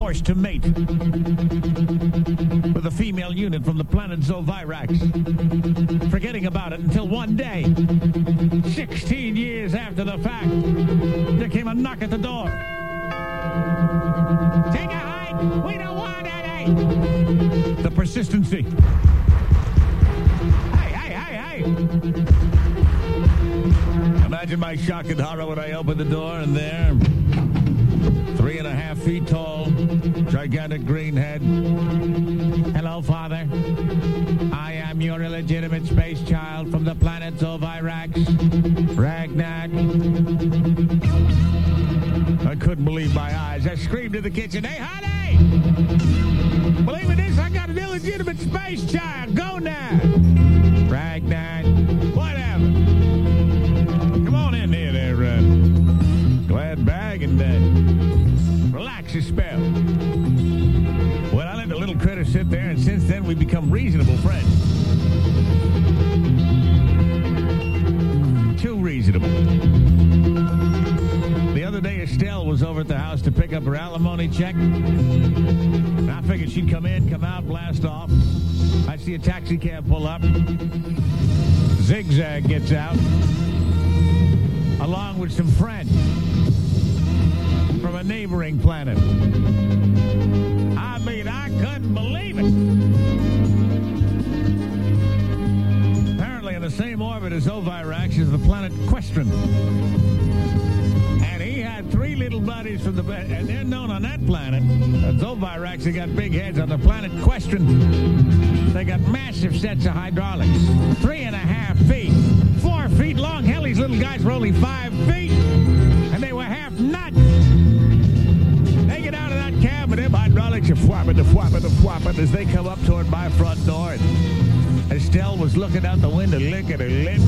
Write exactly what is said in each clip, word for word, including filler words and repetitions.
forced to mate with a female unit from the planet Zovirax, forgetting about it until one day, sixteen years after the fact, there came a knock at the door. Take a hike! We don't want any! The persistency. Hey, hey, hey, hey! Imagine my shock and horror when I opened the door, and there, three and a half feet tall, gigantic green head. Hello, Father. I am your illegitimate space child from the planet Zovirax, Ragnak. I couldn't believe my eyes. I screamed in the kitchen, hey, honey! Believe in this, I got an illegitimate space child. Go now! Ragnak. Whatever. Come on in here there, uh, glad bag, and uh, relax a spell. Well, I let the little critter sit there, and since then we've become reasonable friends. Too reasonable. The other day, Estelle was over at the house to pick up her alimony check. And I figured she'd come in, come out, blast off. I see a taxi cab pull up. Zigzag gets out, along with some friends from a neighboring planet. I mean, I couldn't believe it. Apparently, in the same orbit as Zovirax is the planet Questron. And he had three little buddies from the... And they're known on that planet. At Zovirax, they got big heads. On the planet Questron, they got massive sets of hydraulics. Three and a half feet. Four feet long. Hell, these little guys were only five feet. And they were half nuts. They get out of that cab, and them hydraulics are fwapping, the fwapping, the fwapping as they come up toward my front door. And Estelle was looking out the window, licking her lip.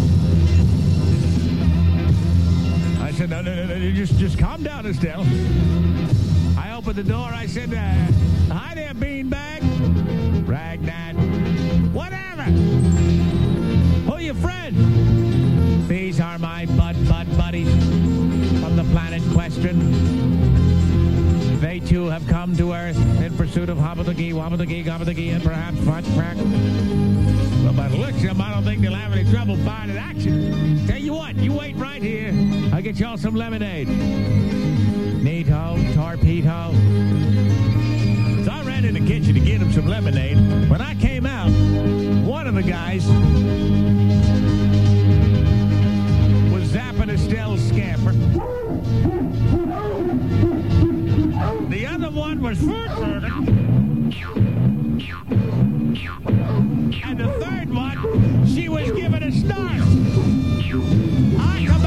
I said, no, no, no, no, just, just calm down, Estelle. I opened the door. I said, uh, hi there, beanbag. Ragnar. Whatever. Who are your friends? These are my bud, bud buddies from the planet Questron. They, too, have come to Earth in pursuit of Hobbitagee, Wobbitagee, Gobbitagee, and perhaps Fudge Crack. Well, by the looks of them, I don't think they'll have any trouble finding action. Tell you what, you wait right here. I'll get y'all some lemonade. Neato, torpedo. So I ran in the kitchen to get him some lemonade. When I came out, one of the guys was zapping Estelle's scamper. The other one was food murder. And the third one, she was giving a start. I come